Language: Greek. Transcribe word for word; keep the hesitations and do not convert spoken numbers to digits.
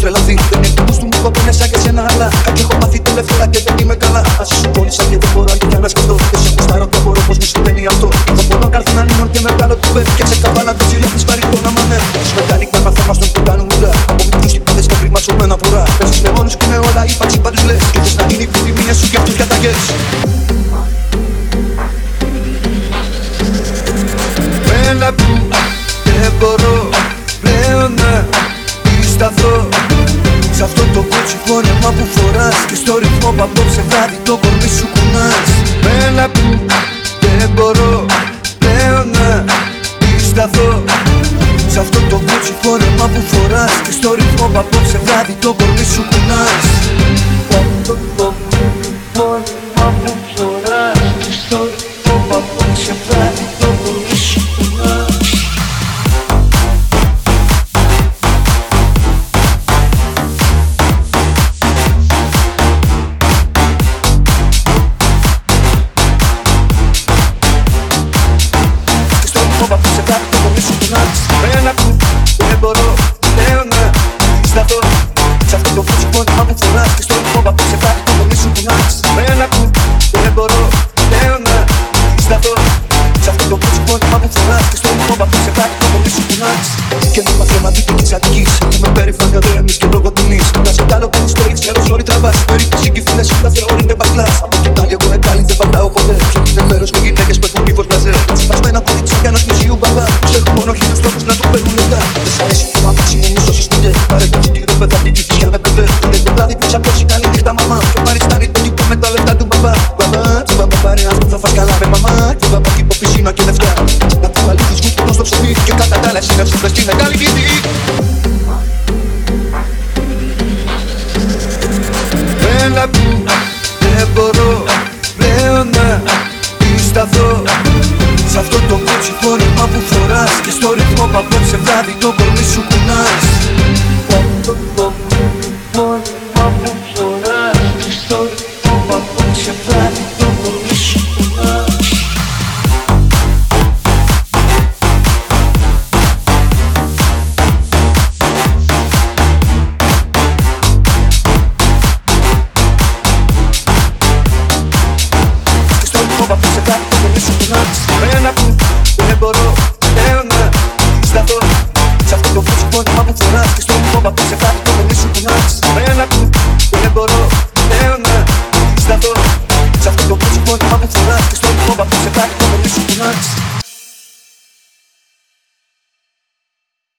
τρελαθεί. Δεν είναι που μου κόβω μέσα και σένα άλλα. Κάτι έχω μάθει τελευταία και δεν είμαι καλά. Ας σου πόνισα και δεν μπορώ για να σκεφτώ. Δεν σε κουστάρω το μπορώ πως μου συμβαίνει αυτό. Θα μπορώ καρδινά λίμον και με βγάλω του βέρ. Και σε καβάλα το ζήλο της βαρύ το να μανέ. Σου μετάνικτα να θέμα στον που κάνουν ουρά. Από μικρούς τυπάδες και πριν ματσωμένα φορά. Παίζεις με μόνος και με όλα είπα τσίπα τους λες. Και θες να γίνει που τη μία σου και αυτούς διαταγές. Έλα που δεν μπορώ πλέον να σταθώ σ' αυτό το κότσι φόρεμα που φοράς. Και στο ρυθμό που απόψε βράδυ το κορμί σου κουνάς. Έλα που δεν μπορώ πλέον να σταθώ σ' αυτό το κότσι φόρεμα που φοράς. Και στο ρυθμό που απόψε βράδυ το κορμί σου κουνάς. Αυτό το φόρεμα που φοράς. Και στο ρυθμό που απόψε βράδυ το κορμί σου κουνάς. Ένα που δεν μπορώ πλέον να σταθώ σ' αυτό το κότσι φόρεμα που φοράς. Και στο ρυθμό που απόψε βράδυ το κορμί σου κουνάς. Ένα που δεν μπορώ πλέον να σταθώ σ' αυτό το κότσι φόρεμα που φοράς. Και στο ρυθμό που απόψε βράδυ το κορμί σου κουνάς. Και νύμα θεματική της Αττικής. Είμαι περήφανια δρέμης και προγοτινής. Να σε τάλω που στο ρίξ και άλλο sorry τραβάς. Περίπτωση και φίλες σου τα θεωρείται μπαγκλάς. Από την άλλη εγώ εκάλι δεν πατάω ποτέ. Πιο είναι μέρος με γυναίκες που έχουν μήπως μπλαζέ. Σπασμένα κορίτσι κι ένας μισίου μπαμπά. Τους έχουν μόνο χίλιους τρόπους να του παίρνουν λεπτά. Δεν σ' αρέσει το μαμά είναι ίσως ιστούνται. Πάρε το τσιτήρι παιδάκι φυσικά με πέντε. Είναι το βράδυ που ξαπλώσει καλή νύχτα μαμά. Και ο παριστάνει το τύπο με τα λεπτά του μπαμπά. Μπαμπά, τι μπαμπά πάρε ας που θα φας καλά με μαμά. Και μπαμπά κύπο πισίνα και λεφτά. Να του βάλει τους γούτους στο ψωμί. Και κατά τα άλλα εσύ πες τη μεγάλη γητή. Έλα που δεν μπορώ πλέον να σταθώ σ' αυτό το κότσι φόρεμα που φοράς. Και στο ρυθμό που απόψε βράδυ το κορμί σου κουνάς. Αυτό το φόρεμα που